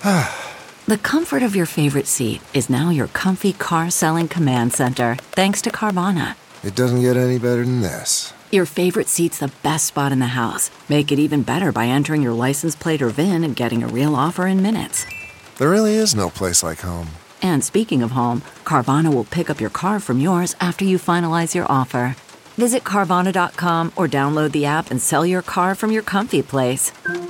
The comfort of your favorite seat is now your comfy car selling command center, thanks to Carvana. It doesn't get any better than this. Your favorite seat's the best spot in the house. Make it even better by entering your license plate or VIN and getting a real offer in minutes. There really is no place like home. And speaking of home, Carvana will pick up your car from yours after you finalize your offer. Visit Carvana.com or download the app and sell your car from your comfy place.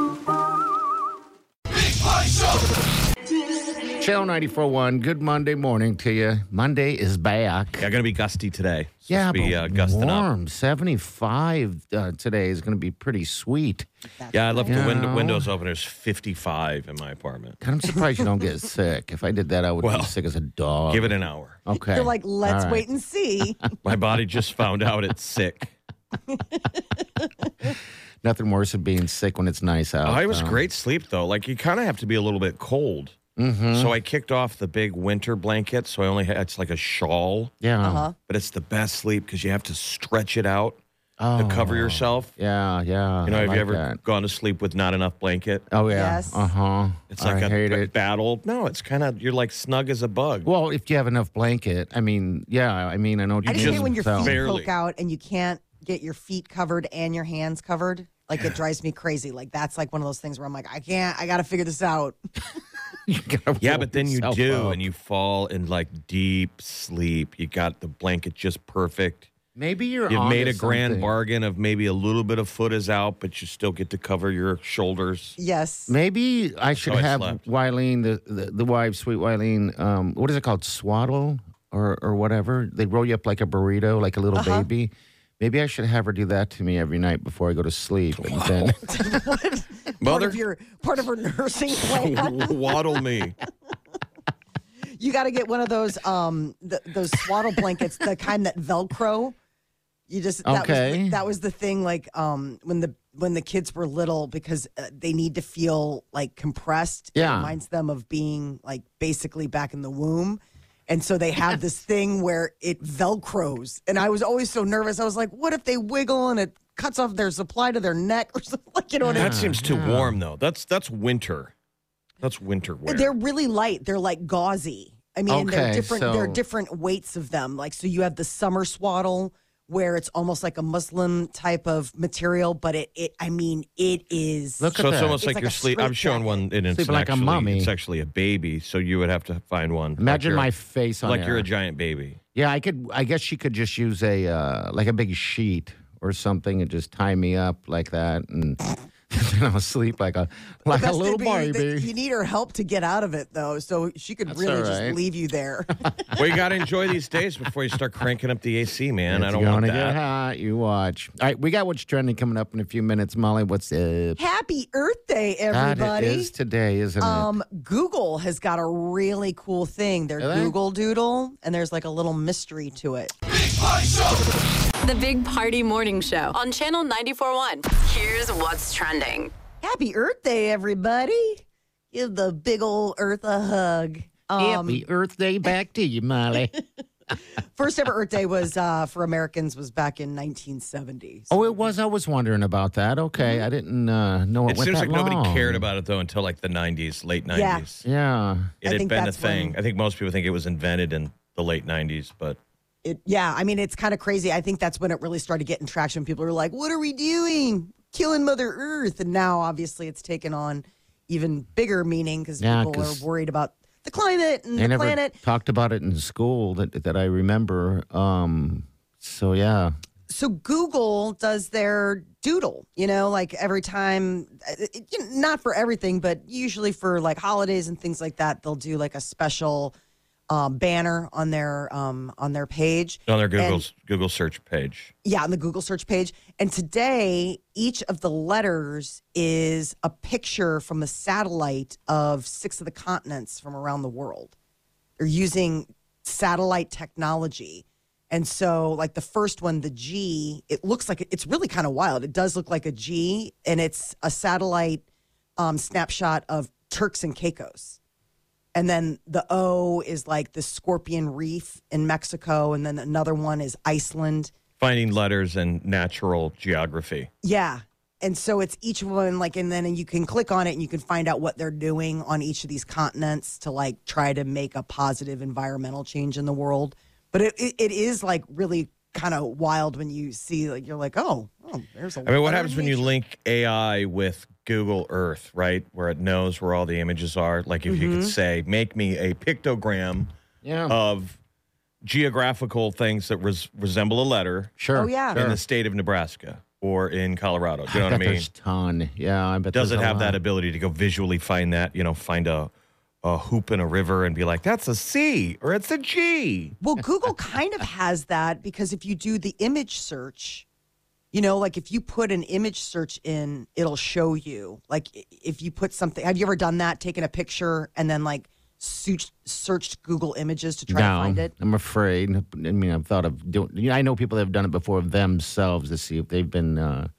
Channel 94.1, good Monday morning to you. Monday is back. Yeah, going to be gusty today. Yeah, be but gusting warm. up. 75 today is going to be pretty sweet. Yeah, I left the windows open. There's 55 in my apartment. I'm surprised you don't get sick. If I did that, I would be sick as a dog. Give it an hour. Okay. You're like, let's wait and see. My body just found out it's sick. Nothing worse than being sick when it's nice out. It was great sleep, though. Like, you kind of have to be a little bit cold. Mm-hmm. So I kicked off the big winter blanket, so I only had, it's like a shawl. Yeah. But it's the best sleep because you have to stretch it out to cover yourself. Yeah. You know, have like you ever that. gone to sleep with not enough blanket? Oh, yeah. Yes. It's like a battle. No, it's kind of, you're like snug as a bug. Well, if you have enough blanket, I mean, I know what you I just mean. hate when your feet barely. poke out and you can't get your feet covered and your hands covered. Like, it drives me crazy. Like, that's like one of those things where I'm like, I got to figure this out. Yeah, but then you yourself do, up. and you fall in like deep sleep. You got the blanket just perfect. Maybe you've You've made a grand bargain of maybe a little bit of foot is out, but you still get to cover your shoulders. Yes. Maybe I should I have slept. Wileen, the wife, sweet Wileen, what is it called? Swaddle or whatever? They roll you up like a burrito, like a little baby. Maybe I should have her do that to me every night before I go to sleep. And then Mother, Part of her nursing plan. waddle me. You got to get one of those those swaddle blankets, the kind that Velcro. You just that was the thing. Like when the kids were little, because they need to feel like compressed. Yeah. It reminds them of being like basically back in the womb. And so they have this thing where it Velcros. And I was always so nervous. I was like, what if they wiggle and it cuts off their supply to their neck or something? Like, you know what I mean? That seems too warm, though. That's winter. That's winter wear. They're really light. They're like gauzy. I mean, they're different. so- There are different weights of them. Like, so you have the summer swaddle, where it's almost like a Muslim type of material, but it is. Look So at it's that. almost It's like like you're a sleep. I'm showing one, and it's Sleeping like a actually, mummy. It's actually a baby, so you would have to find one. Imagine like my you're- face on like there. you're a giant baby. Yeah, I could. I guess she could just use a like a big sheet or something and just tie me up like that, and then I'll sleep like a Best little thing being that baby. You need her help to get out of it, though, so she could That's really all just right. leave you there. Well, you got to enjoy these days before you start cranking up the AC, man. I don't want It's gonna that. get hot. You watch. All right, we got what's trending coming up in a few minutes. Molly, what's up? Happy Earth Day, God, everybody! it is today, isn't it? Google has got a really cool thing. Their Really? Google Doodle, and there's like a little mystery to it. The Big Party Morning Show on Channel 94.1. Here's what's trending. Happy Earth Day, everybody! Give the big old Earth a hug. Happy Earth Day back to you, Molly. First ever Earth Day was for Americans was back in 1970. Oh, it was. I was wondering about that. Okay, I didn't know it It went seems that like nobody long. cared about it, though, until like the 90s, late 90s. Yeah. It I had think been a that's thing. when- I think most people think it was invented in the late 90s, but I mean, it's kind of crazy. I think that's when it really started getting traction. People are like, what are we doing? Killing Mother Earth. And now, obviously, it's taken on even bigger meaning because Yeah, people are 'cause worried about the climate and They the never planet. talked about it in school that I remember. So, yeah. So Google does their doodle, like every time, not for everything, but usually for like holidays and things like that, they'll do like a special banner on their page. on their And- Google search page. Yeah, on the Google search page. And today, each of the letters is a picture from a satellite of 6 of the continents from around the world. They're using satellite technology. And so, like the first one, the G, it looks like it's really kind of wild. It does look like a G, and it's a satellite snapshot of Turks and Caicos. And then the O is like the Scorpion Reef in Mexico. And then another one is Iceland. Finding letters and natural geography. Yeah. And so it's each one and then you can click on it and you can find out what they're doing on each of these continents to try to make a positive environmental change in the world. But it is really kind of wild when you see you're like, oh, there's a. I mean, what happens when you link AI with Google Earth, right? Where it knows where all the images are. Like if you could say, make me a pictogram of geographical things that resemble a letter. Sure. Oh, yeah. In the state of Nebraska or in Colorado. Do you know what I mean? There's a ton. Yeah, I bet. Does it there's a have that lot. ability to go visually find that, find a hoop in a river and be like, that's a C or it's a G? Well, Google kind of has that because if you do the image search, if you put an image search in, it'll show you. If you put something, have you ever done that? Taken a picture and then searched Google Images to try to find it? I'm afraid. I mean, I've thought of doing. I know people that have done it before themselves to see if they've been,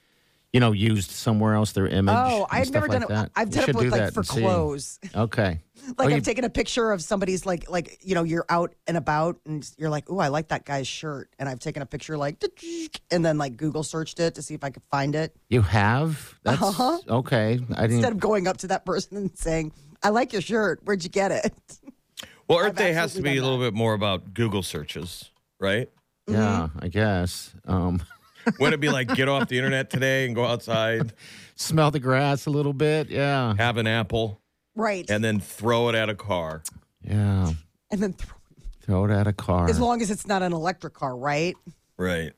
used somewhere else. Their image. Oh, and I've stuff never done like it. that. I've You done it should do with that for and see. clothes. Okay. I've taken a picture of somebody's you're out and about and you're like, oh, I like that guy's shirt. And I've taken a picture and then Google searched it to see if I could find it. You have? That's okay. I didn't. Instead of going up to that person and saying, I like your shirt. Where'd you get it? Well, Earth I've Day has to absolutely be a done little bit more about Google searches, right? Yeah, I guess. Wouldn't it be like get off the internet today and go outside, Smell the grass a little bit. Yeah. have an apple, Right. and then throw it at a car? Yeah. And then Throw it at a car. as long as it's not an electric car, right? Right.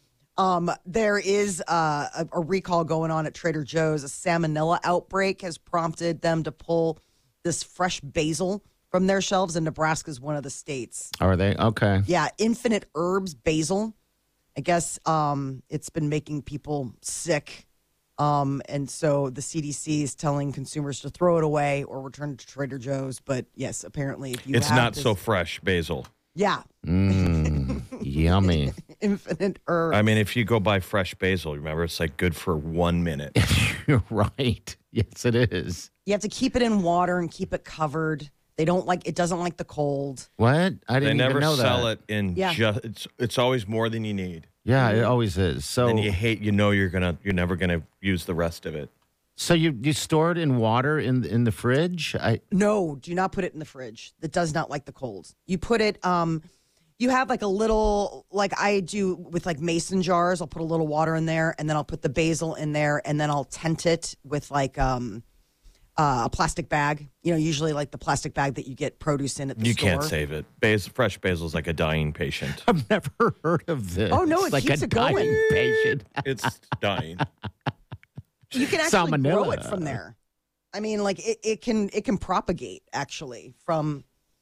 There is a recall going on at Trader Joe's. A salmonella outbreak has prompted them to pull this fresh basil from their shelves, and Nebraska is one of the states. Are they? Okay. Yeah, Infinite Herbs basil. I guess it's been making people sick. And so the CDC is telling consumers to throw it away or return it to Trader Joe's. But yes, apparently if you It's have not this- so fresh basil. Yeah, Yummy. Infinite Herbs. I mean, if you go buy fresh basil, remember, it's good for 1 minute. You're right. Yes, it is. You have to keep it in water and keep it covered. They don't it doesn't like the cold. What? I They didn't never even know that. sell it in Yeah. it's always more than you need. Yeah, it always is. So, And you're never gonna use the rest of it. so you store it in water in the fridge? No, do not put it in the fridge. It does not like the cold. You put it, you have a little, I do with mason jars. I'll put a little water in there and then I'll put the basil in there and then I'll tent it with a plastic bag. Usually the plastic bag that you get produce in at the You store. can't save it. Fresh basil is like a dying patient. I've never heard of this. Oh, no, It's it like keeps a it going. dying patient. It's dying. You can actually grow Salmonella. it from there. I mean, it can propagate actually from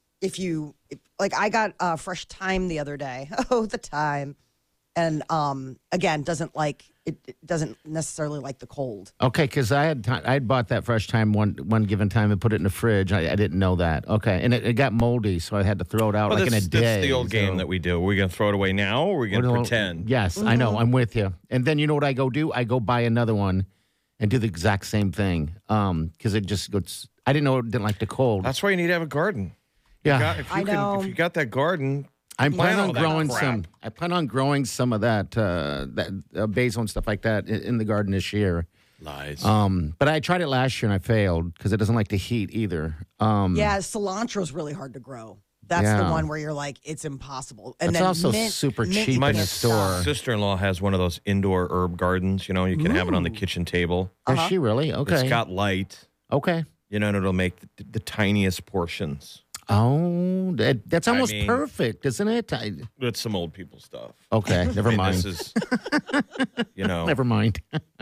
I got fresh thyme the other day. Oh, the thyme, and again doesn't necessarily like the cold. Okay, because I had bought that fresh thyme one given time and put it in the fridge. I didn't know that. Okay, and it got moldy, so I had to throw it out Well, in a day. that's the old game so- that we do. Are we going to throw it away now or are we going to Well, pretend? Yes, I know. I'm with you. And then you know what I go do? I go buy another one and do the exact same thing. Because it just goes. I didn't know it didn't like the cold. That's why you need to have a garden. yeah, If I know. you got that garden, I'm planning all on that growing crap. some. I plan on growing some of that basil and stuff like that in the garden this year. lies. But I tried it last year and I failed because it doesn't like the heat either. Yeah, cilantro is really hard to grow. That's the Yeah. one where you're it's impossible. And It's then also mint- super mint cheap you in can't the store. stop. Sister-in-law has one of those indoor herb gardens. You can have it on the kitchen table. Is she really? Okay. It's got light. Okay. And it'll make the tiniest portions. Oh, that's almost mean- perfect, isn't it? It's some old people stuff. Okay, never I mean, mind. This is, Never mind.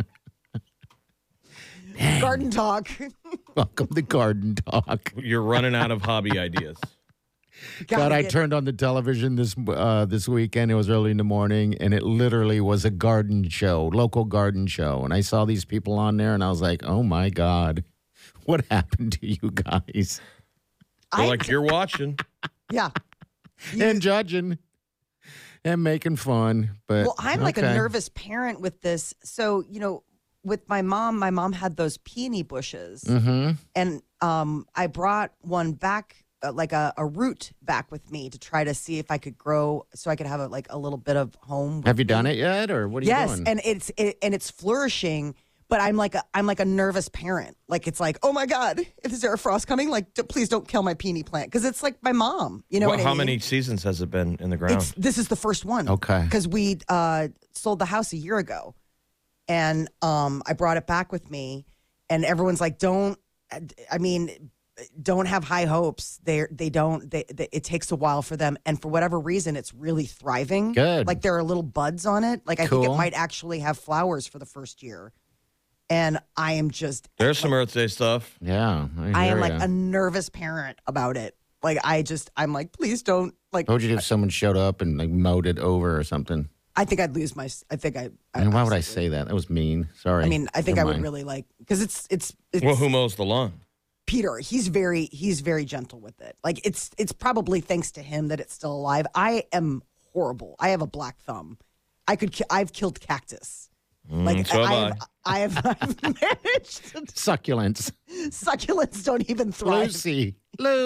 Garden talk. Welcome to Garden Talk. you're running out of hobby ideas. God, I get- turned on the television this weekend. It was early in the morning, and it literally was a garden show, local garden show. And I saw these people on there, and I was like, "Oh my God, what happened to you guys?" They're you're watching. Yeah. And judging and making fun. But Well, I'm like a okay. nervous parent with this. So, with my mom had those peony bushes. Mm-hmm. And I brought one back, a root back with me to try to see if I could grow so I could have a little bit of home. Have you done it yet, or what are you Yes, doing? and it's flourishing. But I'm like a nervous parent. Like it's like, oh my God, is there a frost coming? Like, please don't kill my peony plant because it's like my mom. You know what I mean? How many seasons has it been in the ground? This is the first one. Okay. Because we sold the house a year ago, and I brought it back with me, and everyone's like, don't have high hopes. It takes a while for them, and for whatever reason, it's really thriving. Good. Like there are little buds on it. Like I think it might actually have flowers for the first year. And I am just There's some Earth Day stuff. Yeah. I am like a nervous parent about it. Like I'm like, please don't like. What would you do if someone showed up and like mowed it over or something? I think I'd lose my. I think I. And why would I say that? That was mean. Sorry. I mean, I think Never I would mind. really like because it's. Well, who mows the lawn? Peter, he's very gentle with it. Like it's probably thanks to him that it's still alive. I am horrible. I have a black thumb. I've killed cactus. Like so have I've managed to, Succulents. succulents don't even thrive. Lucy,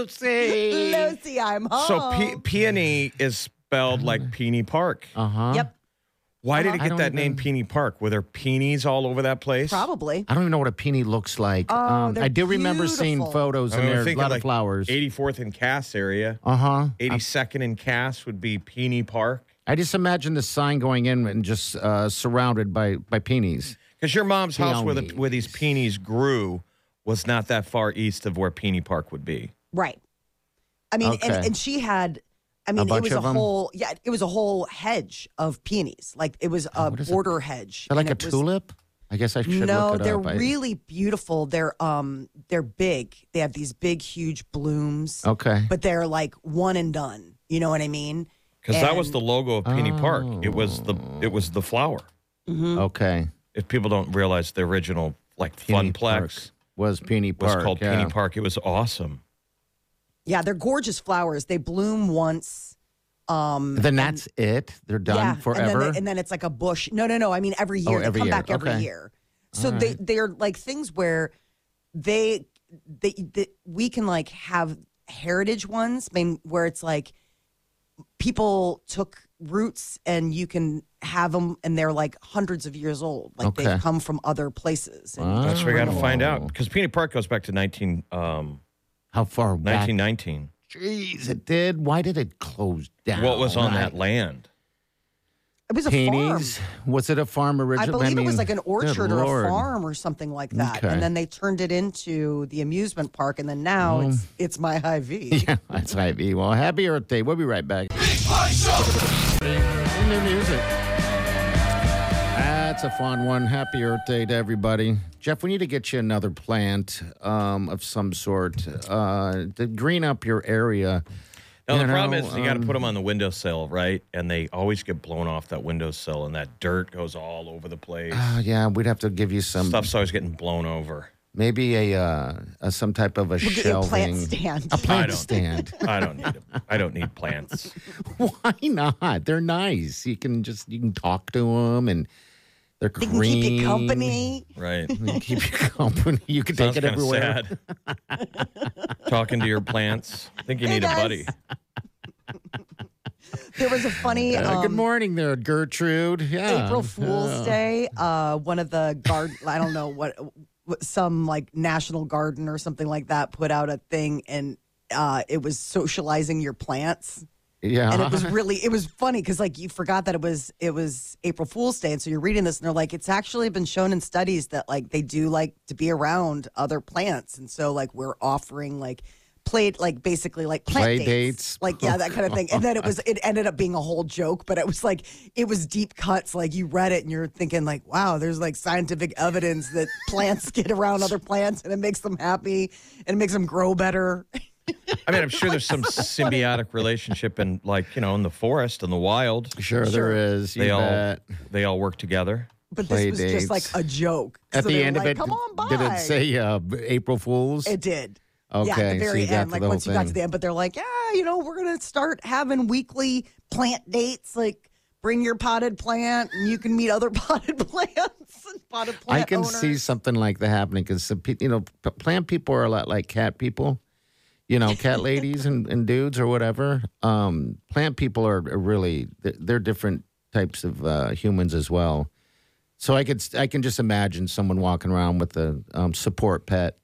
Lucy, I'm home. So peony is spelled like Peony Park. Uh-huh. Yep, Why did it I get don't that name, even- Peony Park? Were there peonies all over that place? probably. I don't even know what a peony looks like. Oh, they're I do remember seeing beautiful. photos I and mean, there's a thinking lot like of flowers. 84th and Cass area. Uh-huh. 82nd and Cass would be Peony Park. I just imagine the sign going in and just surrounded by peonies. Because your mom's house Peonies. where these peonies grew was not that far east of where Peony Park would be. Right. I mean, Okay. and she had. I mean, it bunch was a of 'em? whole. Yeah, it was a whole hedge of peonies. Like it was a what is it? border hedge. Is that like and a it was- tulip? I guess I should No, look it they're up. really beautiful. They're big. They have these big, huge blooms. Okay. But they're like one and done. You know what I mean? Because that was And- the logo of Peony Park. It was Oh. the flower. Okay. If people don't realize the original like Peony Funplex Park was Peony was Park. called yeah. Peony Park. It was awesome. Yeah, they're gorgeous flowers. They bloom once. Then that's it. They're done Yeah, forever. and then it's like a bush. No. I mean, every year every they come year. back every Okay. year. So they're like things where they we can like have heritage ones. I mean, where it's like people took roots and you can have them, and they're like hundreds of years old. Like Okay. they've come from other places. And That's what we got to find out. Oh. Because Peony Park goes back to How far back? 1919. Jeez, it did. Why did it close down? What was on that land? it was a farm. Peonies? Was it a farm I originally? believe it was mean, like an good orchard or Lord. a farm or something like that. Okay. And then they turned it into the amusement park, and then now it's my high V. Yeah, that's right. Well, happy Earth Day. We'll be right back. New music. That's a fun one. Happy Earth Day to everybody. Jeff, we need to get you another plant of some sort to green up your area. Now, You the problem know, is you got to put them on the windowsill, right? And they always get blown off that windowsill, and that dirt goes all over the place. Yeah, we'd have to give you some, Stuff's always getting blown over. maybe a some type of a We'll get you a shelving. plant stand. A plant don't. stand. I don't need them. I don't need plants. Why not? They're nice. You can talk to them, and they're They green. can keep you company. Right. They can keep you company. You can Sounds take it kinda everywhere. sad. Talking to your plants. I think you Hey, need a guys. buddy. There was a funny Good morning there, Gertrude. Yeah. April Fool's Day. One of the I don't know what some like national garden or something like that put out a thing, and it was socializing your plants. Yeah. And it was funny because like you forgot that it was April Fool's Day, and so you're reading this and they're like, it's actually been shown in studies that like they do like to be around other plants, and so like we're offering like basically like plant Play dates. dates. Like yeah, that kind of thing. And then it ended up being a whole joke, but it was deep cuts. Like you read it and you're thinking like, wow, there's like scientific evidence that plants get around other plants and it makes them happy and it makes them grow better. I mean, I'm sure there's some symbiotic relationship in, like, in the forest and the wild. Sure, there is. You bet. They all work together. But Play this was just like dates. a joke. At So the they were end like, of it, come on by. did it say April Fools? It did. Okay, Yeah, at the so very you got end, to like the whole once you got to thing. the end, but they're like, yeah, we're gonna start having weekly plant dates. Like, bring your potted plant, and you can meet other potted plants and potted plant I can owners. see something like that happening because plant people are a lot like cat people. Cat ladies and dudes or whatever. Plant people are really they're different types of humans as well. So I can just imagine someone walking around with a support plant.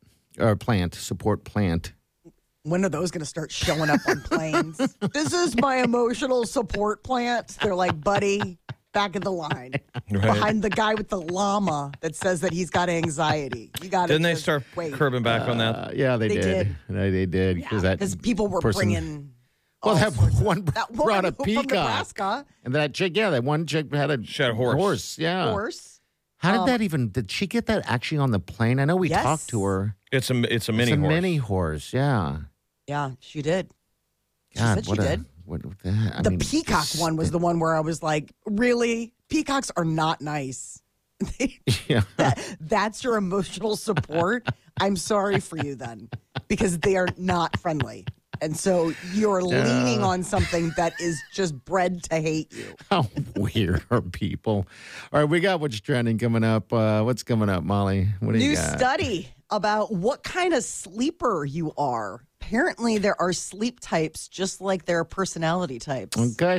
When are those going to start showing up on planes? This is my emotional support plant. They're like, buddy, back of the line. Right. Behind the guy with the llama that says that he's got anxiety. You got to Didn't they start curbing back on that? Yeah, they did. They did. Because people were bringing... Well, that one that brought a from peacock. Nebraska. And that chick, that one chick had a horse. Yeah. Horse. How did she get that actually on the plane? I know we talked to her. It's a mini horse. It's a mini horse, yeah. Yeah, she did. She God, said she did. The peacock one was the one where I was like, really? Peacocks are not nice. Yeah. That's your emotional support? I'm sorry for you then, because they are not friendly. And so you're leaning on something that is just bred to hate you. How weird are people? All right, we got what's trending coming up. What's coming up, Molly? What do you got? New study about what kind of sleeper you are. Apparently, there are sleep types just like there are personality types. Okay.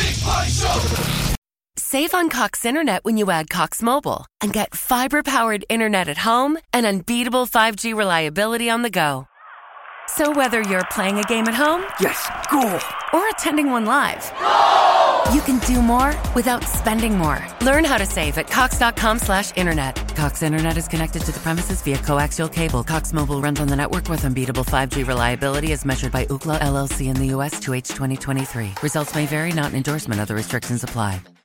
Save on Cox Internet when you add Cox Mobile and get fiber-powered internet at home and unbeatable 5G reliability on the go. So whether you're playing a game at home, yes, cool, or attending one live, you can do more without spending more. Learn how to save at cox.com/internet. Cox Internet is connected to the premises via coaxial cable. Cox Mobile runs on the network with unbeatable 5G reliability as measured by Ookla LLC in the U.S. 2H 2023. Results may vary, not an endorsement. Other restrictions apply.